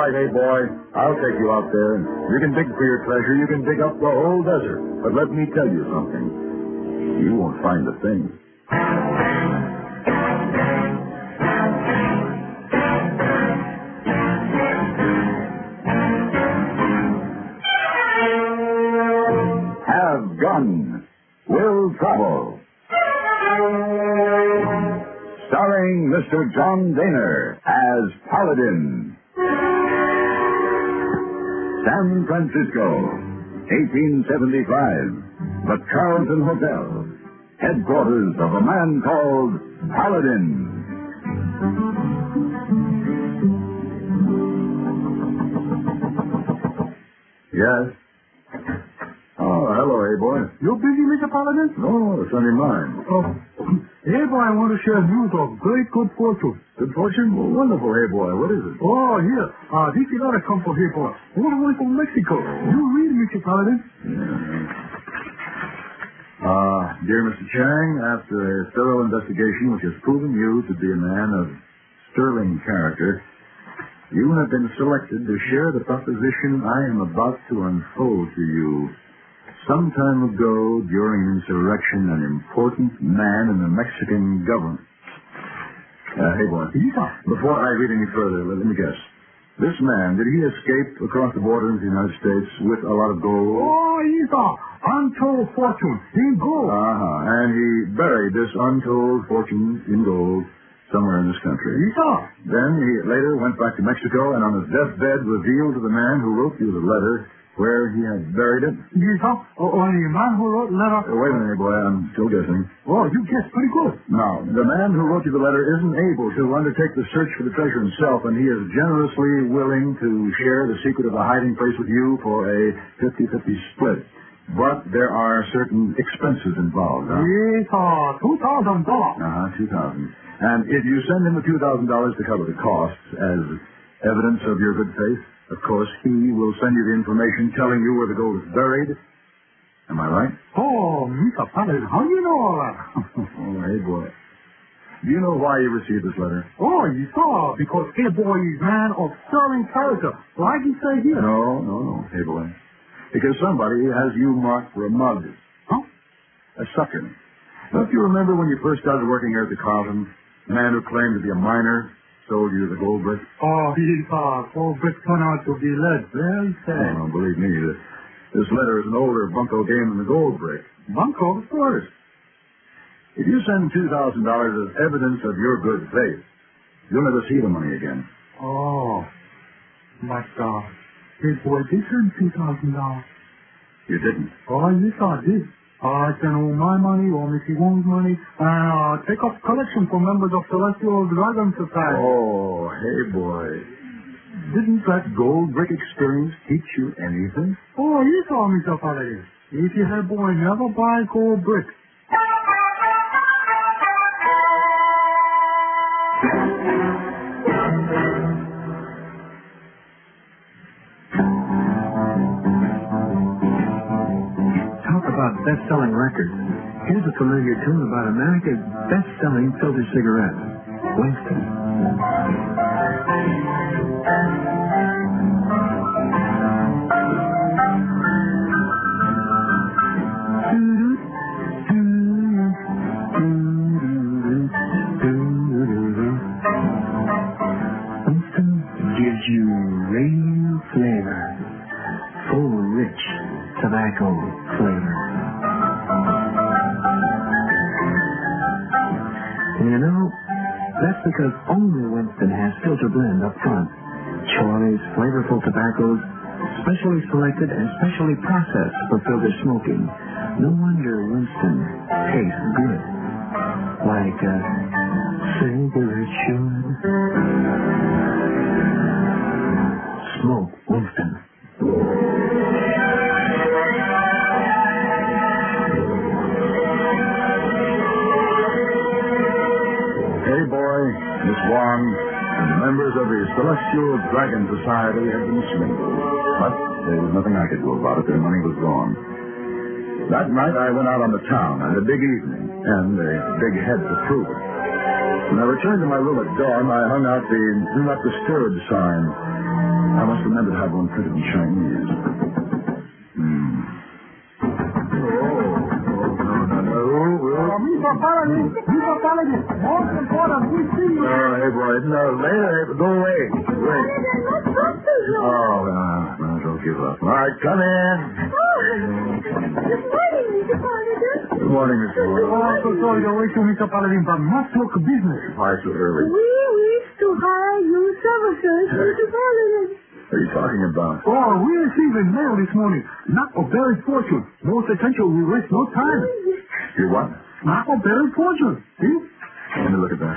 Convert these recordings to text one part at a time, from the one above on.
right, hey, boy. I'll take you out there. You can dig for your treasure. You can dig up the whole desert. But let me tell you something. You won't find a thing. Have Gun. Will Travel. Starring Mr. John Daner as Paladin. San Francisco, 1875. The Carlton Hotel. Headquarters of a man called Paladin. Yes? Oh, hello, boy. You busy, Mr. Paladin? No, it's on your mind. Oh, boy, I want to share news of great good fortune. Good fortune? Well, wonderful, boy. What is it? Oh, here. This letter come from here, boy. All the way from Mexico. You read, Mr. Paladin. Dear Mr. Chang, after a thorough investigation which has proven you to be a man of sterling character, you have been selected to share the proposition I am about to unfold to you. Some time ago, during an insurrection, an important man in the Mexican government. Hey, boy. Before I read any further, let me guess. This man, did he escape across the border into the United States with a lot of gold? Oh, he's untold fortune in gold. And he buried this untold fortune in gold somewhere in this country. Then he later went back to Mexico and on his deathbed revealed to the man who wrote you the letter where he had buried it. Only a man who wrote the letter. Wait a minute, boy. I'm still guessing. Oh, you guessed pretty good. Now, the man who wrote you the letter isn't able to undertake the search for the treasure himself, and he is generously willing to share the secret of the hiding place with you for a 50-50 split. But there are certain expenses involved. Yes, $2,000. $2,000. And if you send him the $2,000 to cover the costs as evidence of your good faith, of course, he will send you the information telling you where the gold is buried. Am I right? Oh, Mr. Paladin, how do you know all that? Oh, hey, boy. Do you know why you received this letter? Oh, because hey, boy is man of sterling character, like you say here. No, hey, boy. Because somebody has you marked for a mug. Huh? A sucker. Don't you remember when you first started working here at the Carlton? The man who claimed to be a miner sold you the gold brick? Oh, gold brick turned out to be lead. Very sad. Oh, believe me, this letter is an older bunco game than the gold brick. Bunco? Of course. If you send $2,000 as evidence of your good faith, you'll never see the money again. Oh, my God. Hey, boy, did send $2,000. You didn't? Oh, yes, I did. I sent all my money, all Missy Wong's money, and take up collection for members of Celestial Dragon Society. Oh, hey, boy. Didn't that gold brick experience teach you anything? Oh, yes, Mr. Paladin. If you had, boy, never buy gold brick. About best-selling records. Here's a familiar tune about America's best-selling filter cigarette, Winston. Winston gives you real flavor, full, rich tobacco flavor. You know, that's because only Winston has filter blend up front. Choice, flavorful tobaccos, specially selected and specially processed for filter smoking. No wonder Winston tastes good. Like a cigarette should. Smoke Winston. Hey, boy, Miss Wong, and the members of the Celestial Dragon Society have been swindled. But there was nothing I could do about it. Their money was gone. That night, I went out on the town on a big evening, and a big head to prove it. When I returned to my room at dawn, I hung out the Do Not Disturb sign. I must remember to have one printed in Chinese. Mr. Paladin, most important, we see you. Hey, boy, no, later, go away. Wait. Oh, might as well give up. All right, come in. Good morning, Mr. Paladin. Good morning, Miss Moore. Oh, so sorry to wait you, Mr. Paladin, but must talk business. Why so early? We wish to hire you services, Mr. Paladin. What are you talking about? Oh, we received a mail this morning. Knuckleberry fortune. Most essential, we waste no time. You what? Knuckleberry fortune. See? Let me look at that.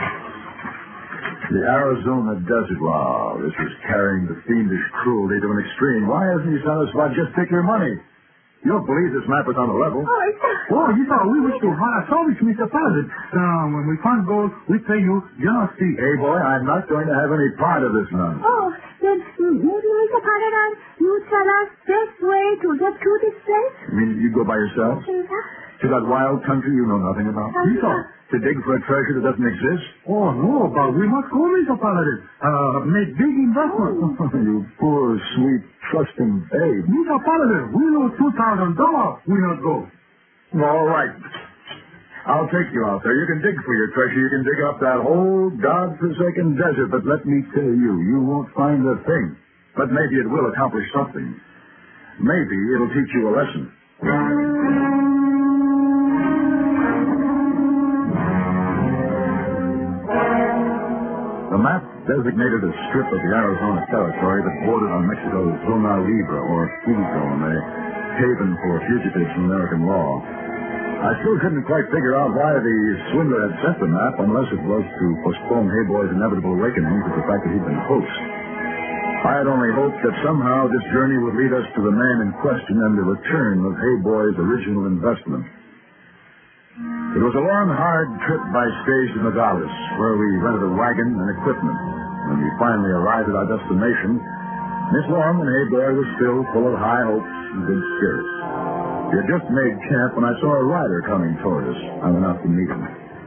The Arizona Desert Law. This is carrying the fiendish cruelty to an extreme. Why hasn't he satisfied? Just take your money. You don't believe this map is on the level? Oh, you thought we wish to hire service, Mr. Paladin. When we find gold, we pay you generous fee. Hey, boy, I'm not going to have any part of this nonsense. Oh, then maybe, Mr. Paladin, you tell us best way to get to this place? You mean you go by yourself? To that wild country you know nothing about? To dig for a treasure that doesn't exist? Oh, no, but we must go, Mr. Paladin. Make big investment. You poor, sweet, trusting babe. Mr. Paladin, we lose $2,000. We not go. All right. I'll take you out there. You can dig for your treasure. You can dig up that whole God-forsaken desert. But let me tell you, you won't find a thing. But maybe it will accomplish something. Maybe it'll teach you a lesson. The map designated a strip of the Arizona Territory that bordered on Mexico's Zona Libre, or Free Zone, a haven for fugitives from American law. I still couldn't quite figure out why the swindler had sent the map, unless it was to postpone Hayboy's inevitable awakening to the fact that he'd been hoaxed. I had only hoped that somehow this journey would lead us to the man in question and the return of Hayboy's original investment. It was a long, hard trip by stage to Nogales, where we rented a wagon and equipment. When we finally arrived at our destination, Miss Long and Hayboy were still full of high hopes and good spirits. We had just made camp when I saw a rider coming toward us. I went out to meet him.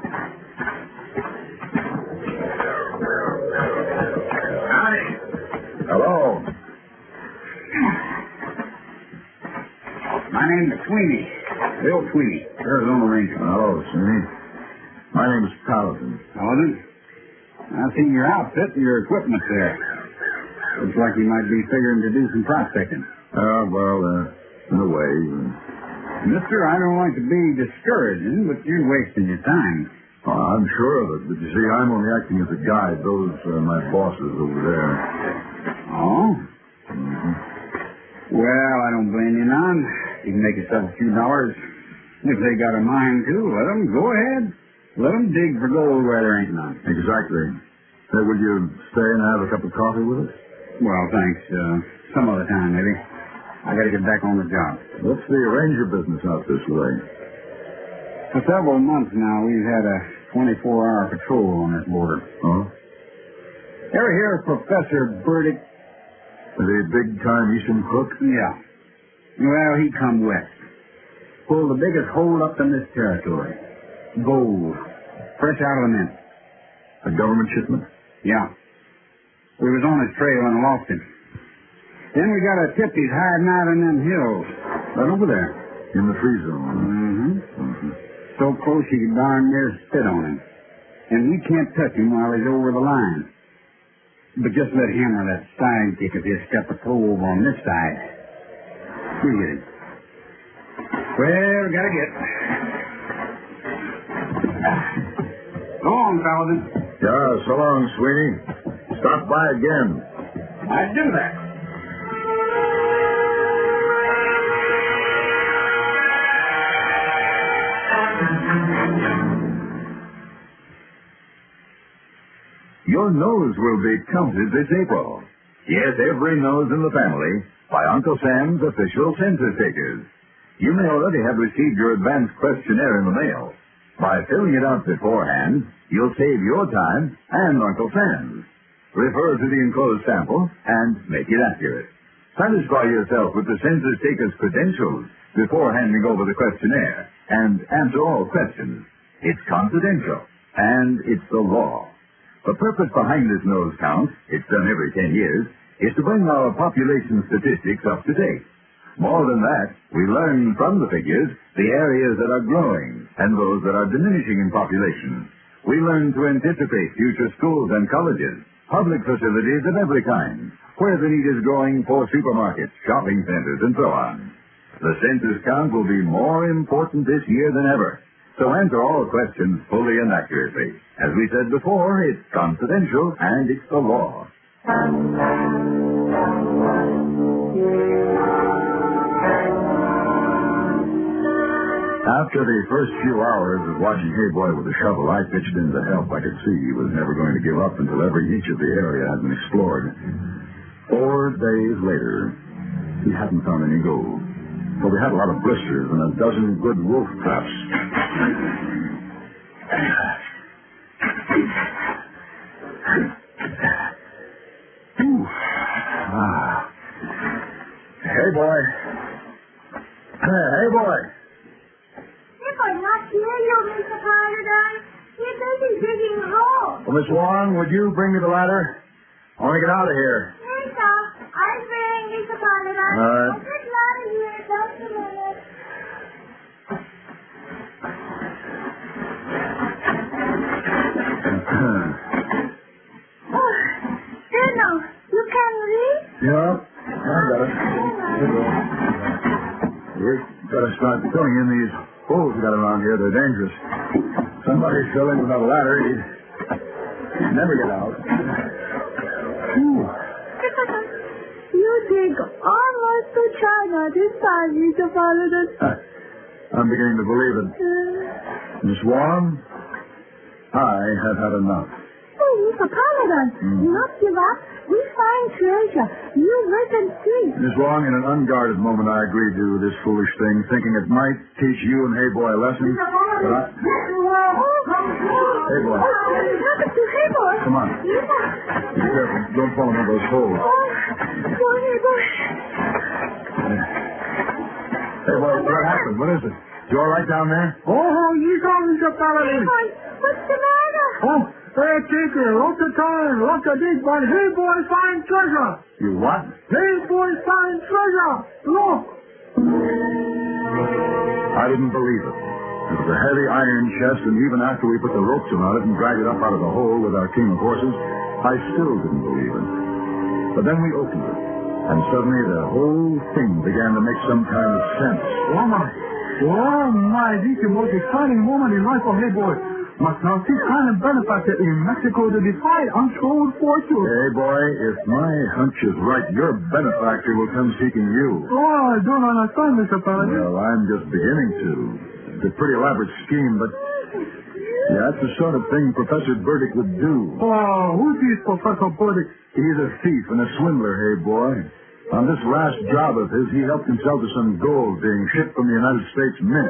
Howdy. Hello. My name's Sweeney. Bill Sweeney, Arizona Ranger. Hello, Sweeney. My name is Paladin. Paladin? I've seen your outfit and your equipment there. Looks like you might be figuring to do some prospecting. In a way. Mister, I don't like to be discouraging, but you're wasting your time. I'm sure of it, but you see, I'm only acting as a guide. Those are my bosses over there. Oh? Mm-hmm. Well, I don't blame you none. You can make yourself a few dollars. If they got a mind to, let them go ahead. Let them dig for gold where there ain't none. Exactly. Hey, will you stay and have a cup of coffee with us? Well, thanks. Some other time, maybe. I got to get back on the job. What's the ranger business out this way? For several months now, we've had a 24-hour patrol on this border. Huh? Ever hear of Professor Burdick? The big-time Eastern crook? Yeah. Well, he come west. Pulled the biggest hold up in this territory. Gold. Fresh out of the mint. A government shipment? Yeah. We was on his trail and lost him. Then we got a tip he's hiding out in them hills. Right over there. In the free zone? Mm-hmm. So close you could darn near spit on him. And we can't touch him while he's over the line. But just let him or that sidekick of his step a toe over on this side. We'll get him. Well, gotta get. Go on, Paladin. Yeah, so long, Sweeney. Stop by again. I'd do that. Your nose will be counted this April. Yes, every nose in the family by Uncle Sam's official census takers. You may already have received your advanced questionnaire in the mail. By filling it out beforehand, you'll save your time and Uncle Sam's. Refer to the enclosed sample and make it accurate. Satisfy yourself with the census taker's credentials before handing over the questionnaire and answer all questions. It's confidential and it's the law. The purpose behind this nose count, it's done every 10 years, is to bring our population statistics up to date. More than that, we learn from the figures the areas that are growing and those that are diminishing in population. We learn to anticipate future schools and colleges, public facilities of every kind, where the need is growing for supermarkets, shopping centers, and so on. The census count will be more important this year than ever. So answer all questions fully and accurately. As we said before, it's confidential and it's the law. After the first few hours of watching Hey Boy with a shovel, I pitched in to help. I could see he was never going to give up until every inch of the area had been explored. 4 days later, he hadn't found any gold. Well, we had a lot of blisters and a dozen good wolf traps. Hey, boy. Hey, boy. If I not hear you, Mr. Paladin, you're busy digging a hole. Well, Miss Wong, would you bring me the ladder? I want to get out of here. Yes, sir. I'll bring Mr. Paladin. All right. I'll get out of here just a minute. Oh, there now. You can read? Yeah, I got it. We've got to start filling in these holes we got around here. They're dangerous. Somebody fell in without a ladder. He'd never get out. You dig almost to China this time, Mr. Paladin. I'm beginning to believe it. Miss Wong, I have had enough. Oh, Mr. Paladin, not give up. We find treasure. You wait and see. Miss Wong, in an unguarded moment, I agreed to this foolish thing, thinking it might teach you and Hey Boy a lesson. But Hey Boy. What happened to Hey Boy? Come on. Be careful. Don't fall in one of those holes. Poor Hey Boy. Hey Boy, what happened? What is it? You all right down there? Oh, you got Mr. Paladin. What's the matter? Oh, hey, Tinker, lots of time, lots of dig, but Hey Boy find treasure. You what? Hey Boy find treasure. Look. I didn't believe it. It was a heavy iron chest, and even after we put the ropes around it and dragged it up out of the hole with our team of horses, I still didn't believe it. But then we opened it, and suddenly the whole thing began to make some kind of sense. Oh, my, this is the most exciting moment in life for Hey Boy. Must now see kind of benefactor in Mexico to defy untold fortune. Hey, boy, if my hunch is right, your benefactor will come seeking you. Oh, I don't understand, Mr. Paladin. Well, I'm just beginning to. It's a pretty elaborate scheme, but yeah, that's the sort of thing Professor Burdick would do. Oh, who's this Professor Burdick? He's a thief and a swindler, Hey Boy. On this last job of his, he helped himself to some gold being shipped from the United States Mint.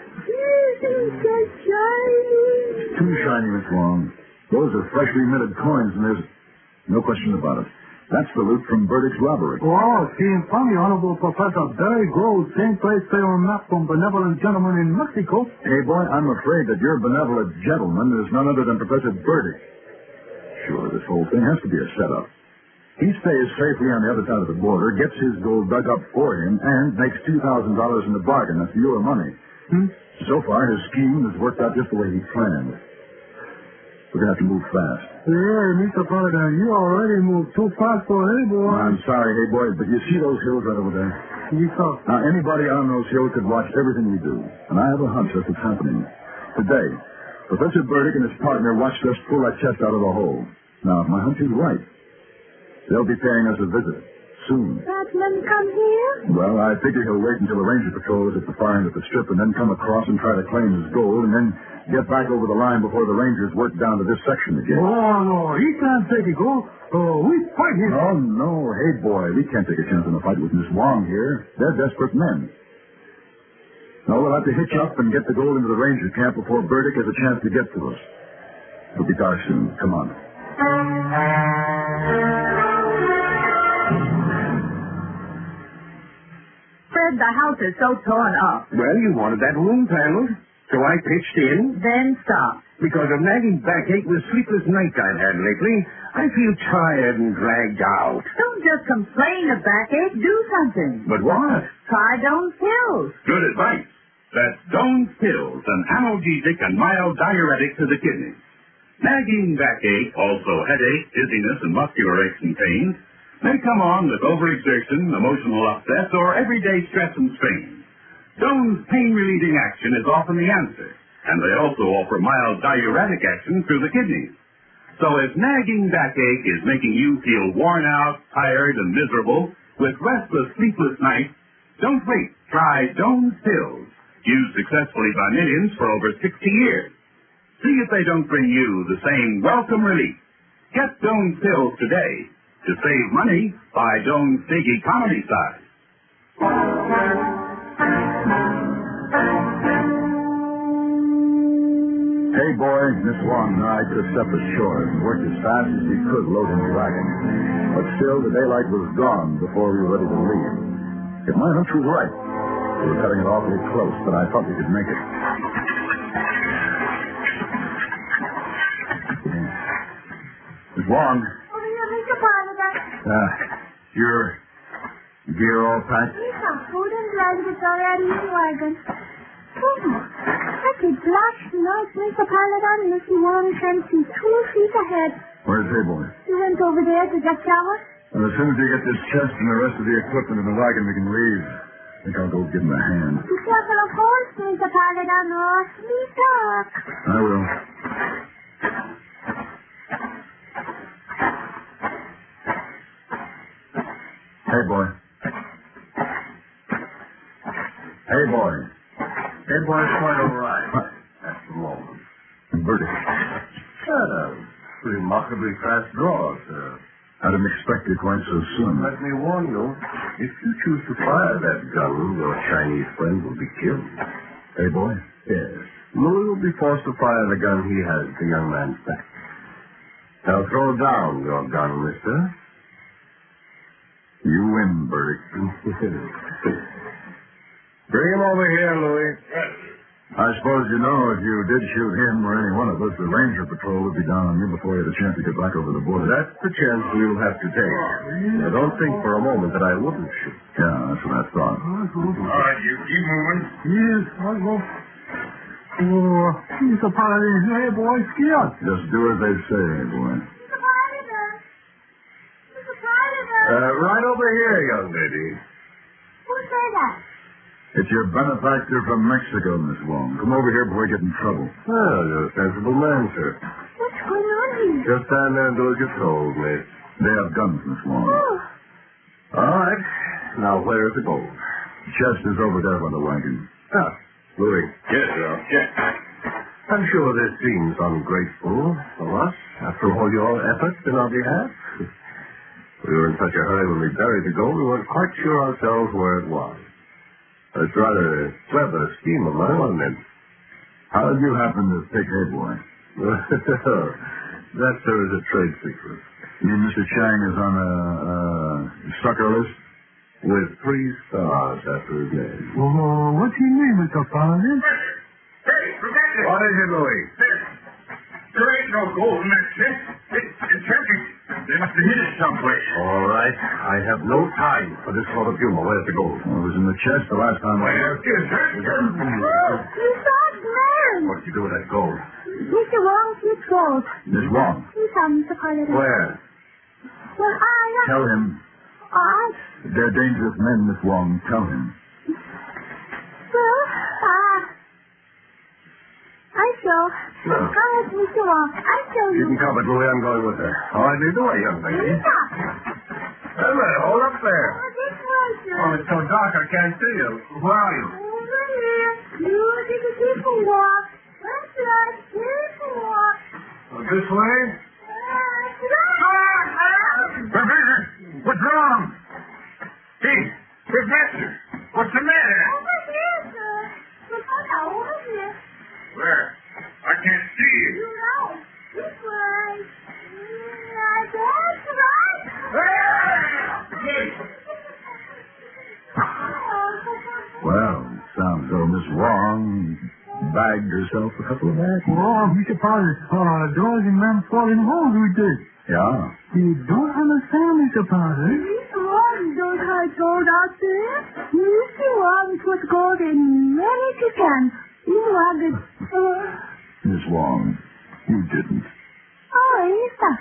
Too shiny, Miss Wong. Those are freshly minted coins, and there's no question about it. That's the loot from Burdick's robbery. Oh, seems funny, Honorable Professor. Very gold, same place they were mapped from benevolent gentlemen in Mexico. Hey, boy, I'm afraid that your benevolent gentleman is none other than Professor Burdick. Sure, this whole thing has to be a setup. He stays safely on the other side of the border, gets his gold dug up for him, and makes $2,000 in the bargain. That's your money. So far, his scheme has worked out just the way he planned. We're going to have to move fast. Yeah, Mr. Paladin, you already moved too fast for Hey Boy. I'm sorry, Hey Boy, but you see those hills right over there? Yes, sir. Now, anybody on those hills could watch everything we do. And I have a hunch that's what's happening. Today, Professor Burdick and his partner watched us pull that chest out of the hole. Now, if my hunch is right, they'll be paying us a visit soon. That man come here? Well, I figure he'll wait until the ranger patrol is at the far end of the strip and then come across and try to claim his gold and then get back over the line before the rangers work down to this section again. Oh, no, he can't take it, go. Oh, we fight him. Oh, no. Hey, boy, we can't take a chance on a fight with Miss Wong here. They're desperate men. No, we'll have to hitch up and get the gold into the ranger camp before Burdick has a chance to get to us. It'll be dark soon. Come on. Fred, the house is so torn up. Well, you wanted that room paneled. So I pitched in. Then stop. Because of nagging backache with sleepless nights I've had lately, I feel tired and dragged out. Don't just complain of backache. Do something. But what? Try Doan's pills. Good advice. That's Doan's pills, an analgesic and mild diuretic to the kidneys. Nagging backache, also headache, dizziness, and muscular aches and pains, may come on with overexertion, emotional upset, or everyday stress and strain. Doan's pain-relieving action is often the answer, and they also offer mild diuretic action through the kidneys. So if nagging backache is making you feel worn out, tired, and miserable, with restless, sleepless nights, don't wait. Try Doan's pills, used successfully by millions for over 60 years. See if they don't bring you the same welcome relief. Get Doan's pills today. To save money, buy Doan's Big Economy size. Hey, boy, Miss Wong and I took step ashore and worked as fast as we could loading the wagon. But still, the daylight was gone before we were ready to leave. If my hunch was right, we were cutting it awfully close, but I thought we could make it. Miss Wong. Oh, yeah, Mr. Paladin. Your gear all packed? Yeah, food and blankets already in the wagon. Oh, such a black night, Mr. Paladin. Missy Wong can't see 2 feet ahead. Where's Hayboy? He went over there to get shower. Well, as soon as we get this chest and the rest of the equipment in the wagon, we can leave. I think I'll go give him a hand. Be careful of horse, Mr. Paladin, or sneak up. I will. Hey, boy. Hey, boy. That boy's quite all right at the moment. Bertie. Remarkably fast draw, sir. I didn't expect you quite so soon. Let me warn you, if you choose to fire that gun, your Chinese friend will be killed. Hey, boy. Yes. Louis will be forced to fire the gun he has at the young man's back. Now throw down your gun, mister. You win, Bertie. Bring him over here, Louis. I suppose you know if you did shoot him or any one of us, the Ranger Patrol would be down on you before you had a chance to get back over the border. That's the chance we'll have to take. Now, don't think for a moment that I wouldn't shoot. Yeah, that's what I thought. All right, you keep moving. Yes, I'll go. Oh, Mr. Paladin, hey, boy, scared. Just do as they say, boy. Mr. Paladin. Mr. Paladin. Right over here, young lady. Who said that? It's your benefactor from Mexico, Miss Wong. Come over here before you get in trouble. Well, you're a sensible man, sir. What's going on here? Just stand there and do as you're told, miss. They have guns, Miss Wong. Oh, All right. Now, where's the gold? The chest is over there by the wagon. Ah, Louis. Yes, sir. Yes. I'm sure this seems ungrateful of us after all your efforts in our behalf. We were in such a hurry when we buried the gold, we weren't quite sure ourselves where it was. It's rather a clever scheme of mine, wasn't it? How did you happen to pick Hayboy? That, sir, is a trade secret. You mean Mr. Chang is on a sucker list? With 3 stars after his name. Oh, what's your name, Mr. Paladin? Hey, Professor! What is it, Louis? There ain't no gold in that chest. It's empty. They must have hid it someplace. All right. I have no time for this sort of humor. Where's the gold? Well, it was in the chest the last time. Well, yes, sir. oh, you saw it, man. What did you do with that gold? Mr. Wong keeps gold. Miss Wong, He found Mr. Paladin. Where? Well, tell him. They're They're dangerous men, Miss Wong. Tell him. Well, I shall. Come with Mr. Wong. I show You you. can come, but Louis, I'm going with her. All right, lead the way, young lady. Stop. Hold up there. Oh, this way, sir. Oh, it's so dark I can't see you. Where are you? Over here. You take a careful walk. That's right. Careful walk. This way? Professor, what's wrong? Hey, Professor, what's the matter? Over here, sir. Look over here. Where? I can't see you. You know. This way. That's right. Well, sounds though Miss Wong bagged herself a couple of acts. Oh, Mr. Potter, those men fall in love with this. Yeah. You don't understand, Mr. Potter. Those are gold out there. Mr. Wong put gold in many chickens. You are the... Miss Wong, you didn't. Oh, is that?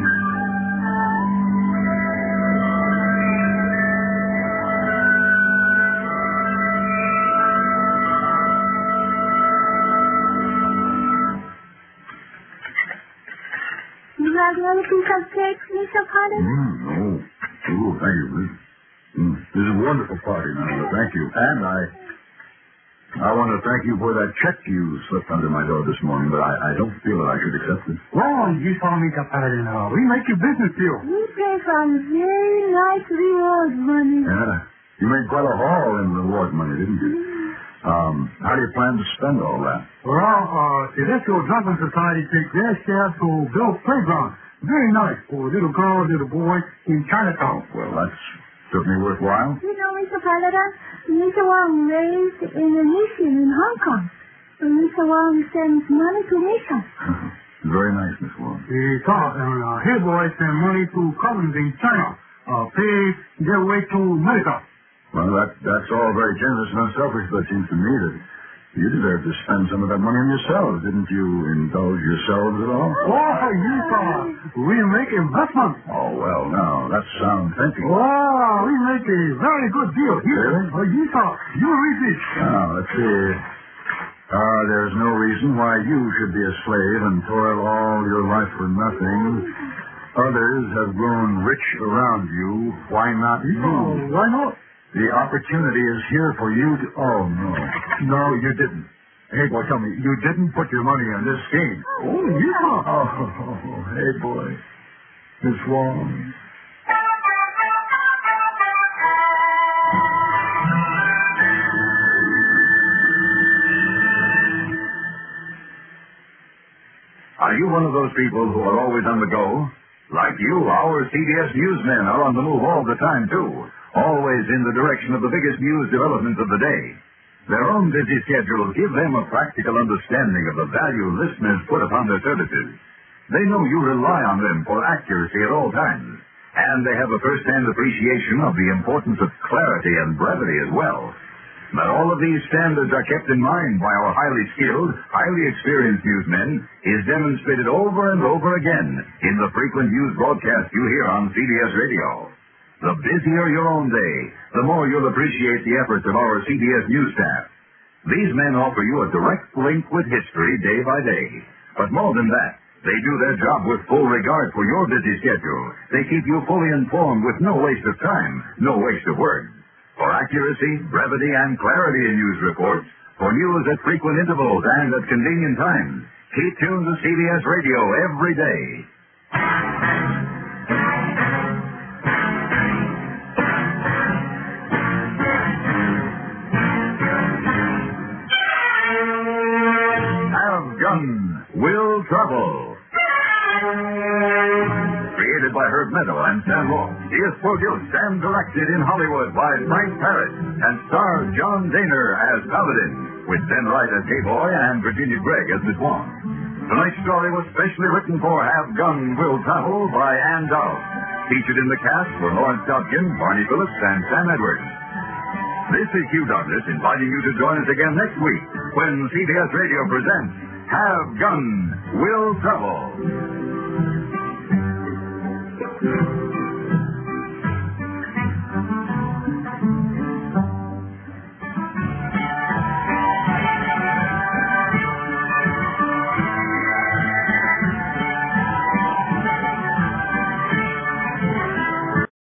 You have another piece of cake, Mr. Potter? No. Oh, thank you, Liz. This is a wonderful party, Nana. Thank you. And I want to thank you for that check you slipped under my door this morning, but I don't feel that I should accept it. Oh, you saw Mr. Potter now. We make a business deal. We pay from very nice reward money. Yeah. You made quite a haul in reward money, didn't you? How do you plan to spend all that? Well, Celestial Drunken Society takes their share to build playground. Very nice for little girls, little boys in Chinatown. Well, that's certainly worthwhile. You know, Mr. Paladin, Mr. Wong raised in a mission in Hong Kong. And Mr. Wong sends money to mission. Very nice, Miss Wong. He thought, his boys send money to colonies in China. Pay their way to America. Well, that's all very generous and unselfish, but it seems to me that you deserve to spend some of that money on yourselves. Didn't you indulge yourselves at all? Oh, you thought we make investment. Oh, well, now, that's sound thinking. Oh, we make a very good deal here. Really? You thought you read this. Now, let's see. There's no reason why you should be a slave and toil all your life for nothing. Others have grown rich around you. Why not you? Oh, why not? The opportunity is here for you to... Oh, no. No, you didn't. Hey, boy, tell me, you didn't put your money on this scheme. Oh, you thought. Oh, hey, boy. Miss Wong. Are you one of those people who are always on the go? Like you, our CBS newsmen are on the move all the time, too. Always in the direction of the biggest news developments of the day. Their own busy schedules give them a practical understanding of the value listeners put upon their services. They know you rely on them for accuracy at all times, and they have a first-hand appreciation of the importance of clarity and brevity as well. That all of these standards are kept in mind by our highly skilled, highly experienced newsmen is demonstrated over and over again in the frequent news broadcasts you hear on CBS Radio. The busier your own day, the more you'll appreciate the efforts of our CBS News staff. These men offer you a direct link with history day by day. But more than that, they do their job with full regard for your busy schedule. They keep you fully informed with no waste of time, no waste of words. For accuracy, brevity, and clarity in news reports, for news at frequent intervals and at convenient times, keep tuned to CBS Radio every day. Have Gun Will Travel. Created by Herb Meadow and Sam Moore. He is produced and directed in Hollywood by Frank Parrott and stars John Daner as Paladin, with Ben Wright as K-Boy and Virginia Gregg as Miss Wong. Tonight's story was specially written for Have Gun Will Travel by Ann Dowd. Featured in the cast were Lawrence Dobkin, Barney Phillips, and Sam Edwards. This is Hugh Douglas inviting you to join us again next week when CBS Radio presents Have Gun Will Travel.